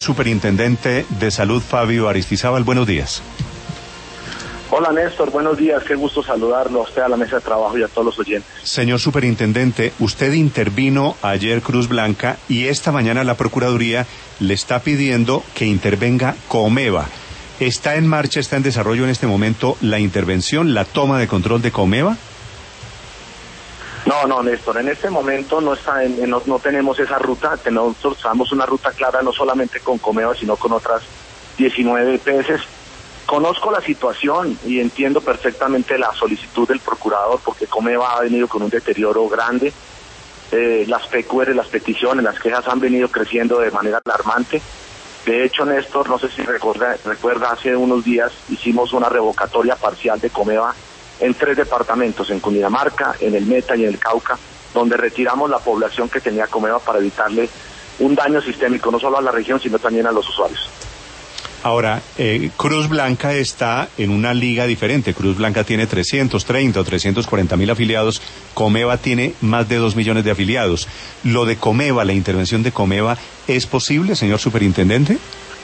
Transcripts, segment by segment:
Superintendente de Salud, Fabio Aristizábal, buenos días. Hola Néstor, buenos días, qué gusto saludarlo a usted, a la mesa de trabajo y a todos los oyentes. Señor Superintendente, usted intervino ayer Cruz Blanca y esta mañana la Procuraduría le está pidiendo que intervenga Comeva. ¿Está en marcha, está en desarrollo en este momento la intervención, la toma de control de Comeva? No, Néstor, en este momento no tenemos esa ruta, nosotros tenemos una ruta clara no solamente con Comeva, sino con otras 19 EPS. Conozco la situación y entiendo perfectamente la solicitud del procurador, porque Comeva ha venido con un deterioro grande. Las PQR, las peticiones, las quejas han venido creciendo de manera alarmante. De hecho, Néstor, no sé si recuerda, hace unos días hicimos una revocatoria parcial de Comeva en 3 departamentos, en Cundinamarca, en el Meta y en el Cauca, donde retiramos la población que tenía Comeva para evitarle un daño sistémico, no solo a la región, sino también a los usuarios. Ahora, Cruz Blanca está en una liga diferente. Cruz Blanca tiene 330 o 340.000 afiliados. Comeva tiene más de 2 millones de afiliados. ¿Lo de Comeva, la intervención de Comeva, es posible, señor Superintendente?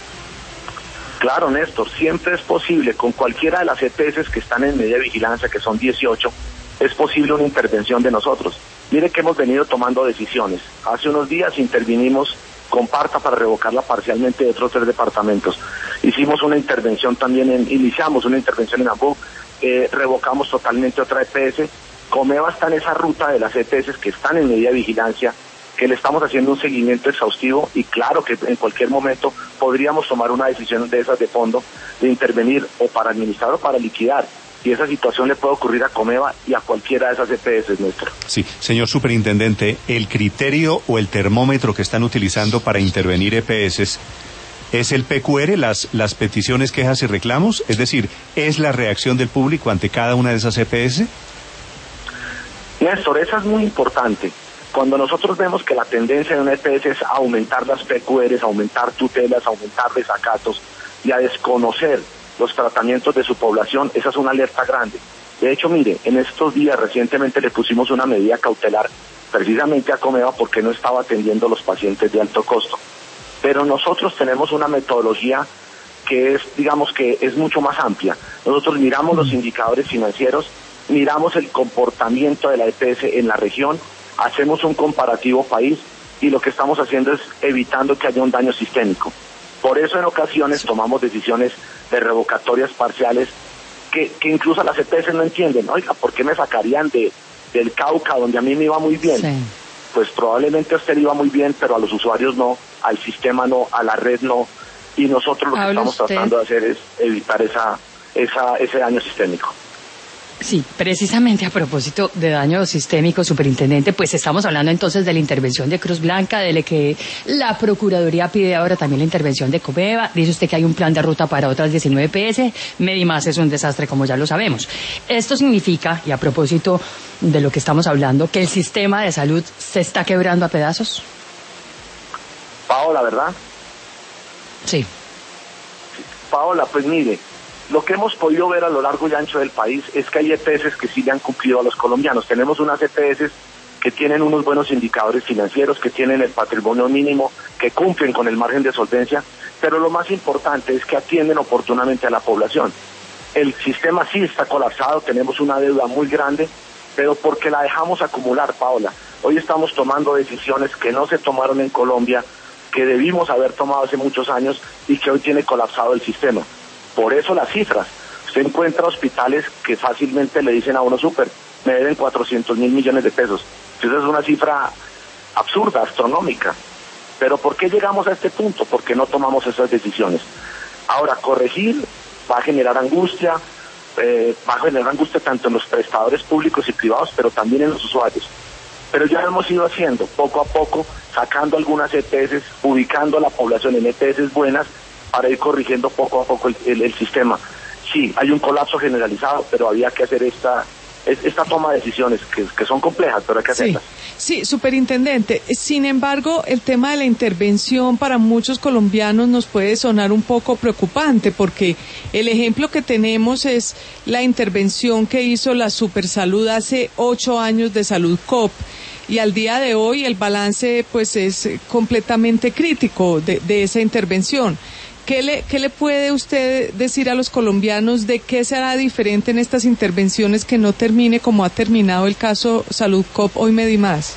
Claro, Néstor, siempre es posible. Con cualquiera de las EPS que están en medida de vigilancia, que son 18, es posible una intervención de nosotros. Mire que hemos venido tomando decisiones. Hace unos días intervinimos con Parta para revocarla parcialmente de otros 3 departamentos. Hicimos una intervención también, iniciamos una intervención en Ambú, revocamos totalmente otra EPS. Comeva está en esa ruta de las EPS que están en medida de vigilancia, que le estamos haciendo un seguimiento exhaustivo y claro que en cualquier momento podríamos tomar una decisión de esas de fondo, de intervenir o para administrar o para liquidar. Y esa situación le puede ocurrir a Comeva y a cualquiera de esas EPS, Néstor. Sí, señor Superintendente, ¿el criterio o el termómetro que están utilizando para intervenir EPS es el PQR, las peticiones, quejas y reclamos? Es decir, ¿es la reacción del público ante cada una de esas EPS? Néstor, esa es muy importante. Cuando nosotros vemos que la tendencia de una EPS es aumentar las PQRs, aumentar tutelas, aumentar desacatos y a desconocer los tratamientos de su población, esa es una alerta grande. De hecho, mire, en estos días recientemente le pusimos una medida cautelar precisamente a Comeva porque no estaba atendiendo a los pacientes de alto costo. Pero nosotros tenemos una metodología que es, digamos que es mucho más amplia. Nosotros miramos los indicadores financieros, miramos el comportamiento de la EPS en la región, hacemos un comparativo país y lo que estamos haciendo es evitando que haya un daño sistémico. Por eso en ocasiones tomamos decisiones de revocatorias parciales que incluso las EPS no entienden. Oiga, ¿por qué me sacarían del Cauca, donde a mí me iba muy bien? Sí. Pues probablemente a usted le iba muy bien, pero a los usuarios no, al sistema no, a la red no. Y nosotros lo que estamos tratando de hacer es evitar ese daño sistémico. Sí, precisamente a propósito de daño sistémico, superintendente, pues estamos hablando entonces de la intervención de Cruz Blanca, de la que la Procuraduría pide ahora también la intervención de Comeva. Dice usted que hay un plan de ruta para otras 19 EPS, Medimás es un desastre como ya lo sabemos. Esto significa, y a propósito de lo que estamos hablando, que el sistema de salud se está quebrando a pedazos. Paola, ¿verdad? Sí. Paola, pues mire, lo que hemos podido ver a lo largo y ancho del país es que hay EPS que sí le han cumplido a los colombianos. Tenemos unas EPS que tienen unos buenos indicadores financieros, que tienen el patrimonio mínimo, que cumplen con el margen de solvencia, pero lo más importante es que atienden oportunamente a la población. El sistema sí está colapsado, tenemos una deuda muy grande, pero porque la dejamos acumular, Paola. Hoy estamos tomando decisiones que no se tomaron en Colombia, que debimos haber tomado hace muchos años y que hoy tiene colapsado el sistema. Por eso las cifras. Usted encuentra hospitales que fácilmente le dicen a uno, me deben 400.000 millones de pesos. Esa es una cifra absurda, astronómica. Pero ¿por qué llegamos a este punto? Porque no tomamos esas decisiones. Ahora, corregir va a generar angustia, tanto en los prestadores públicos y privados, pero también en los usuarios. Pero ya lo hemos ido haciendo, poco a poco, sacando algunas EPS, ubicando a la población en EPS buenas, para ir corrigiendo poco a poco el sistema. Sí, hay un colapso generalizado, pero había que hacer esta toma de decisiones que son complejas, pero hay que hacerlas. Sí, superintendente. Sin embargo, el tema de la intervención para muchos colombianos nos puede sonar un poco preocupante, porque el ejemplo que tenemos es la intervención que hizo la Supersalud hace 8 años de Salud COP, y al día de hoy el balance pues es completamente crítico de esa intervención. ¿Qué le puede usted decir a los colombianos de qué será diferente en estas intervenciones que no termine como ha terminado el caso Saludcop, hoy Medimás?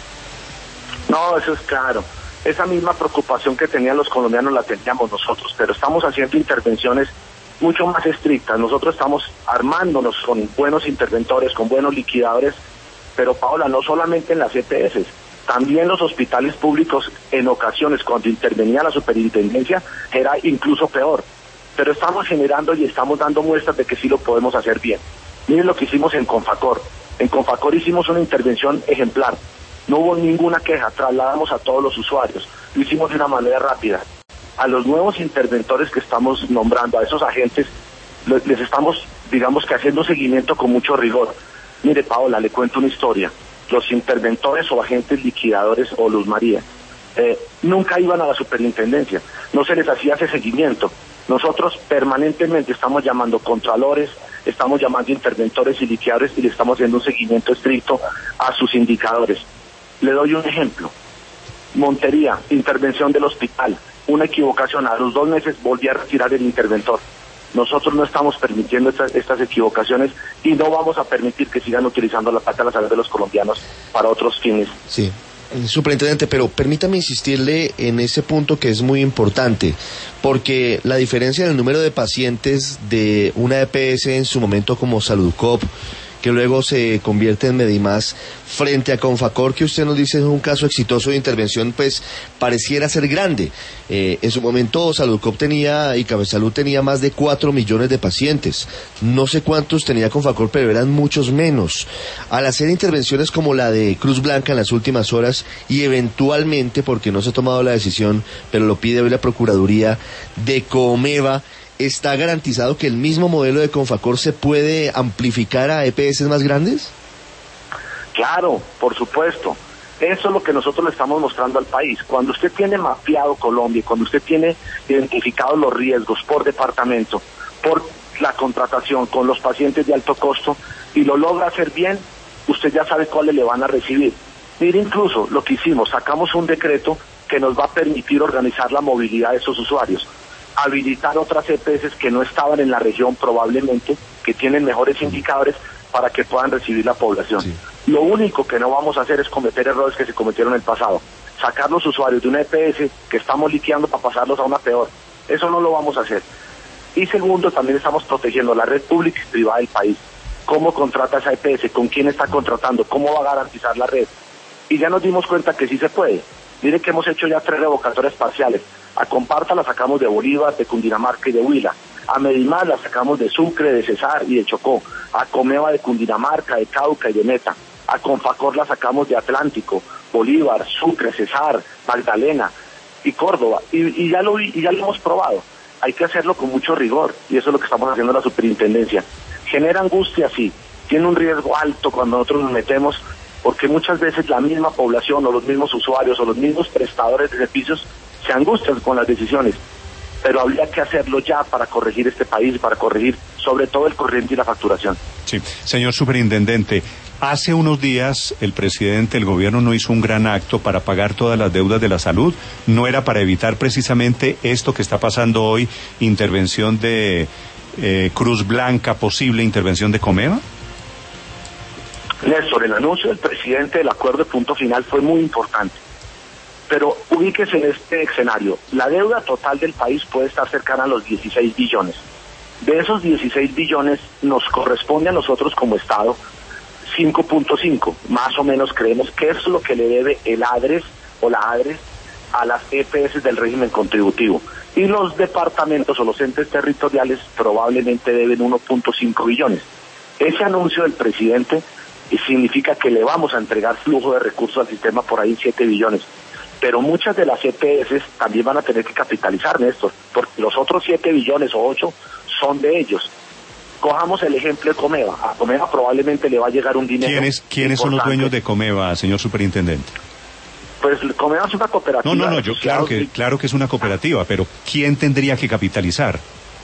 No, eso es claro. Esa misma preocupación que tenían los colombianos la teníamos nosotros, pero estamos haciendo intervenciones mucho más estrictas. Nosotros estamos armándonos con buenos interventores, con buenos liquidadores, pero Paola, no solamente en las EPS, también los hospitales públicos en ocasiones cuando intervenía la superintendencia era incluso peor. Pero estamos generando y estamos dando muestras de que sí lo podemos hacer bien. Miren lo que hicimos en Confacor. En Confacor hicimos una intervención ejemplar. No hubo ninguna queja, trasladamos a todos los usuarios. Lo hicimos de una manera rápida. A los nuevos interventores que estamos nombrando, a esos agentes, les estamos, digamos que haciendo seguimiento con mucho rigor. Mire, Paola, le cuento una historia. Los interventores o agentes liquidadores o Luz María nunca iban a la superintendencia, no se les hacía ese seguimiento. Nosotros permanentemente estamos llamando contralores, estamos llamando interventores y liquidadores y le estamos haciendo un seguimiento estricto a sus indicadores. Le doy un ejemplo. Montería, intervención del hospital, una equivocación, a los 2 meses volví a retirar el interventor. Nosotros no estamos permitiendo estas equivocaciones y no vamos a permitir que sigan utilizando la plata de la salud de los colombianos para otros fines. Sí, superintendente, pero permítame insistirle en ese punto que es muy importante, porque la diferencia en el número de pacientes de una EPS en su momento como Saludcop, que luego se convierte en Medimás, frente a Confacor, que usted nos dice es un caso exitoso de intervención, pues pareciera ser grande. En su momento Saludcop tenía, y Cabesalud tenía más de 4 millones de pacientes. No sé cuántos tenía Confacor, pero eran muchos menos. Al hacer intervenciones como la de Cruz Blanca en las últimas horas, y eventualmente, porque no se ha tomado la decisión, pero lo pide hoy la Procuraduría, de Comeva, ¿está garantizado que el mismo modelo de Confacor se puede amplificar a EPS más grandes? Claro, por supuesto. Eso es lo que nosotros le estamos mostrando al país. Cuando usted tiene mapeado Colombia, cuando usted tiene identificados los riesgos por departamento, por la contratación con los pacientes de alto costo, y lo logra hacer bien, usted ya sabe cuáles le van a recibir. Mire, incluso lo que hicimos, sacamos un decreto que nos va a permitir organizar la movilidad de esos usuarios, habilitar otras EPS que no estaban en la región probablemente, que tienen mejores indicadores para que puedan recibir la población. Sí. Lo único que no vamos a hacer es cometer errores que se cometieron en el pasado. Sacar los usuarios de una EPS que estamos liquidando para pasarlos a una peor. Eso no lo vamos a hacer. Y segundo, también estamos protegiendo la red pública y privada del país. ¿Cómo contrata esa EPS? ¿Con quién está contratando? ¿Cómo va a garantizar la red? Y ya nos dimos cuenta que sí se puede. Mire que hemos hecho ya 3 revocatorias parciales. A Comparta la sacamos de Bolívar, de Cundinamarca y de Huila. A Medimás la sacamos de Sucre, de Cesar y de Chocó. A Comeva de Cundinamarca, de Cauca y de Meta. A Confacor la sacamos de Atlántico, Bolívar, Sucre, Cesar, Magdalena y Córdoba. Y ya lo hemos probado. Hay que hacerlo con mucho rigor y eso es lo que estamos haciendo en la superintendencia. Genera angustia, sí. Tiene un riesgo alto cuando nosotros nos metemos, porque muchas veces la misma población o los mismos usuarios o los mismos prestadores de servicios se angustian con las decisiones, pero habría que hacerlo ya para corregir este país, para corregir sobre todo el corriente y la facturación. Sí, señor superintendente, hace unos días el presidente del gobierno no hizo un gran acto para pagar todas las deudas de la salud. ¿No era para evitar precisamente esto que está pasando hoy, intervención de Cruz Blanca, posible intervención de Comeva? Néstor, el anuncio del presidente del acuerdo de punto final fue muy importante. Pero ubíquese en este escenario. La deuda total del país puede estar cercana a los 16 billones. De esos 16 billones nos corresponde a nosotros como Estado 5.5. Más o menos creemos que eso es lo que le debe el ADRES o la ADRES a las EPS del régimen contributivo. Y los departamentos o los entes territoriales probablemente deben 1.5 billones. Ese anuncio del presidente significa que le vamos a entregar flujo de recursos al sistema por ahí 7 billones. Pero muchas de las EPS también van a tener que capitalizar, Néstor, porque los otros 7 billones o 8 son de ellos. Cojamos el ejemplo de Comeva. A Comeva probablemente le va a llegar un dinero. ¿Quiénes son los dueños de Comeva, señor superintendente? Pues Comeva es una cooperativa. No, yo claro que es una cooperativa, pero ¿quién tendría que capitalizar?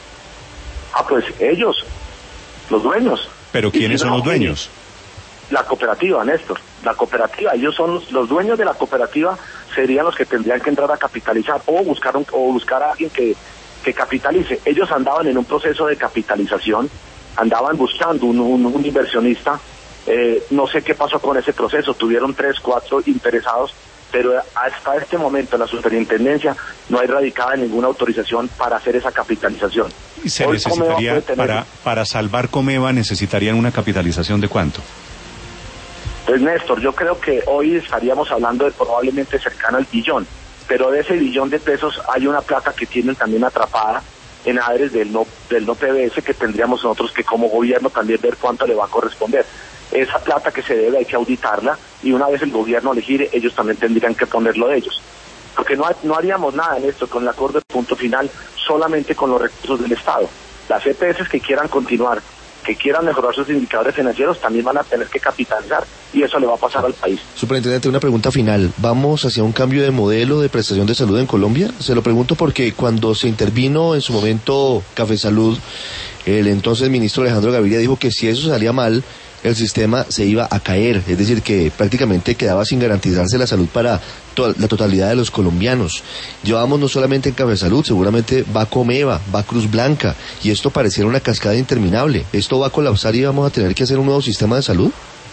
Pues ellos, los dueños. ¿Pero quiénes son los dueños? La cooperativa, Néstor. la cooperativa. Ellos son los dueños de la cooperativa, serían los que tendrían que entrar a capitalizar o buscar a alguien que capitalice. Ellos andaban en un proceso de capitalización, andaban buscando un inversionista. No sé qué pasó con ese proceso, tuvieron 3, 4 interesados, pero hasta este momento en la superintendencia no hay radicada ninguna autorización para hacer esa capitalización. ¿Y se necesitaría, para salvar Comeva, necesitarían una capitalización de cuánto? Pues Néstor, yo creo que hoy estaríamos hablando de probablemente cercano al billón, pero de ese billón de pesos hay una plata que tienen también atrapada en adres del no PBS, que tendríamos nosotros que como gobierno también ver cuánto le va a corresponder. Esa plata que se debe hay que auditarla, y una vez el gobierno le gire, ellos también tendrían que ponerlo de ellos. Porque no haríamos nada en esto con el acuerdo de punto final solamente con los recursos del Estado. Las EPS que quieran continuar, que quieran mejorar sus indicadores financieros, también van a tener que capitalizar, y eso le va a pasar al país. Superintendente, una pregunta final. ¿Vamos hacia un cambio de modelo de prestación de salud en Colombia? Se lo pregunto porque cuando se intervino en su momento Café Salud, el entonces ministro Alejandro Gaviria dijo que si eso salía mal, el sistema se iba a caer, es decir, que prácticamente quedaba sin garantizarse la salud para la totalidad de los colombianos. Llevamos no solamente en Café Salud, seguramente va Comeva, va Cruz Blanca, y esto pareciera una cascada interminable. ¿Esto va a colapsar y vamos a tener que hacer un nuevo sistema de salud?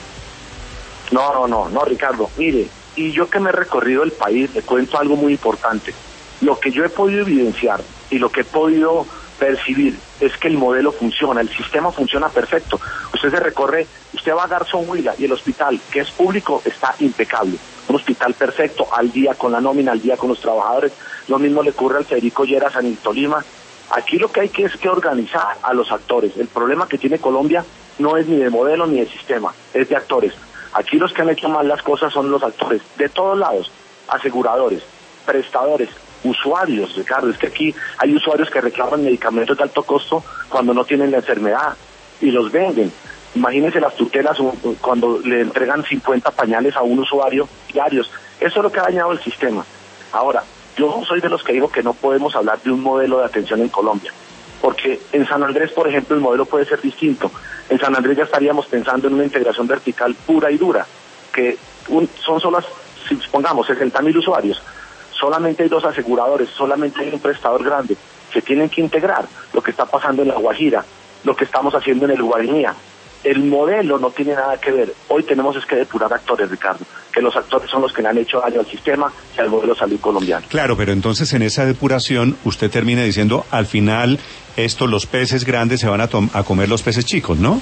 No, Ricardo, mire, y yo que me he recorrido el país, le cuento algo muy importante. Lo que yo he podido evidenciar y lo que he podido percibir es que el modelo funciona, el sistema funciona perfecto. Usted se recorre, usted va a Garzón Huila y el hospital, que es público, está impecable. Un hospital perfecto, al día con la nómina, al día con los trabajadores. Lo mismo le ocurre al Federico Lleras en Tolima. Aquí lo que hay que es que organizar a los actores. El problema que tiene Colombia no es ni de modelo ni de sistema, es de actores. Aquí los que han hecho mal las cosas son los actores, de todos lados, aseguradores, prestadores, usuarios, Ricardo. Es que aquí hay usuarios que reclaman medicamentos de alto costo cuando no tienen la enfermedad y los venden. Imagínense las tutelas cuando le entregan 50 pañales a un usuario diarios. Eso es lo que ha dañado el sistema. Ahora, yo soy de los que digo que no podemos hablar de un modelo de atención en Colombia, porque en San Andrés, por ejemplo, el modelo puede ser distinto. En San Andrés ya estaríamos pensando en una integración vertical pura y dura, que son solo, si supongamos, 60.000 usuarios. Solamente hay 2 aseguradores, solamente hay un prestador grande. Se tienen que integrar lo que está pasando en La Guajira, lo que estamos haciendo en el Guarinía. El modelo no tiene nada que ver. Hoy tenemos es que depurar actores, Ricardo, que los actores son los que le han hecho daño al sistema y al modelo de salud colombiano. Claro, pero entonces en esa depuración usted termina diciendo, al final, los peces grandes se van a comer los peces chicos, ¿no?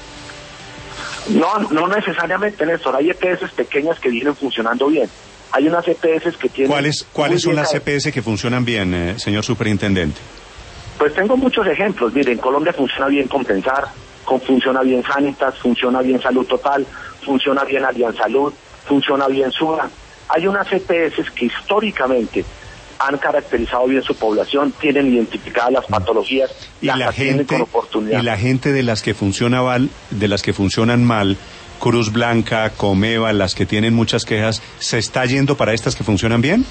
No necesariamente, Néstor. Hay EPS pequeñas que vienen funcionando bien. Hay unas EPS que tienen... ¿Cuáles son las EPS que funcionan bien, señor superintendente? Pues tengo muchos ejemplos. Mire, en Colombia funciona bien Compensar, funciona bien Sanitas, funciona bien Salud Total, funciona bien Aliansalud, funciona bien Sura. Hay unas EPS que históricamente han caracterizado bien su población, tienen identificadas las patologías, las atienden con oportunidad. Y la gente de las que funcionan mal, Cruz Blanca, Comeva, las que tienen muchas quejas, ¿se está yendo para estas que funcionan bien?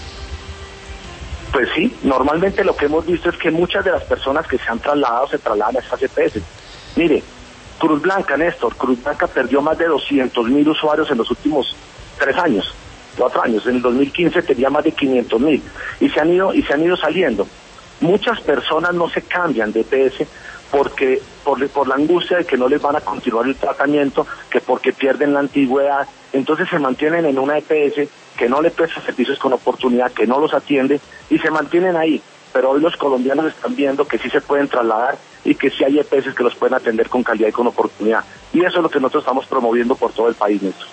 Pues sí, normalmente lo que hemos visto es que muchas de las personas que se han trasladado se trasladan a estas EPS. Mire, Cruz Blanca, Néstor, Cruz Blanca perdió más de 200.000 usuarios en los últimos 4 años. En el 2015 tenía más de 500.000 y se han ido saliendo. Muchas personas no se cambian de EPS porque por la angustia de que no les van a continuar el tratamiento, que porque pierden la antigüedad. Entonces se mantienen en una EPS que no le presta servicios con oportunidad, que no los atiende, y se mantienen ahí. Pero hoy los colombianos están viendo que sí se pueden trasladar y que sí hay EPS que los pueden atender con calidad y con oportunidad. Y eso es lo que nosotros estamos promoviendo por todo el país, Néstor.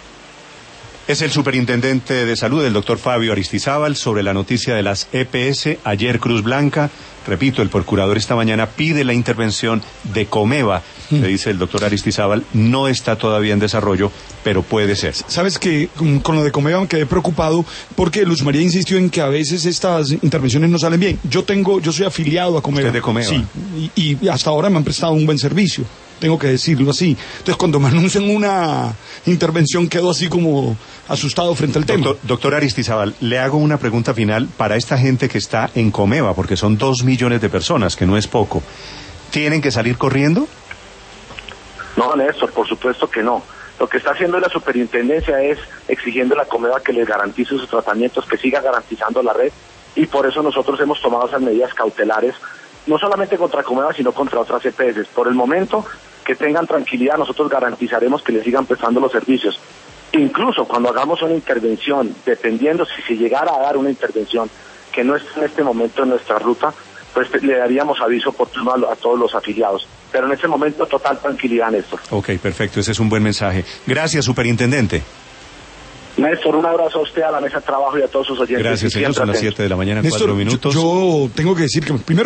Es el superintendente de salud, el doctor Fabio Aristizábal, sobre la noticia de las EPS. Ayer Cruz Blanca, repito, el procurador esta mañana pide la intervención de Comeva. Le dice el doctor Aristizábal, no está todavía en desarrollo, pero puede ser. Sabes que con lo de Comeva me quedé preocupado porque Luz María insistió en que a veces estas intervenciones no salen bien. Yo soy afiliado a Comeva. ¿Usted de Comeva? Sí, y hasta ahora me han prestado un buen servicio. Tengo que decirlo así. Entonces, cuando me anuncian una intervención, quedo así como asustado frente al tema. Doctor Aristizábal, le hago una pregunta final para esta gente que está en Comeva, porque son 2 millones de personas, que no es poco. ¿Tienen que salir corriendo? No, Néstor, por supuesto que no. Lo que está haciendo la superintendencia es exigiendo a la Comeva que les garantice sus tratamientos, que siga garantizando la red, y por eso nosotros hemos tomado esas medidas cautelares, no solamente contra Comeva, sino contra otras EPS. Por el momento, que tengan tranquilidad, nosotros garantizaremos que les sigan prestando los servicios. Incluso cuando hagamos una intervención, dependiendo si se llegara a dar una intervención que no está en este momento en nuestra ruta, pues le daríamos aviso oportuno a todos los afiliados. Pero en este momento, total tranquilidad, Néstor. Ok, perfecto, ese es un buen mensaje. Gracias, superintendente. Néstor, un abrazo a usted, a la mesa de trabajo y a todos sus oyentes. Gracias, señor. Son las 7 de la mañana, Néstor, 4 minutos. Yo tengo que decir que primero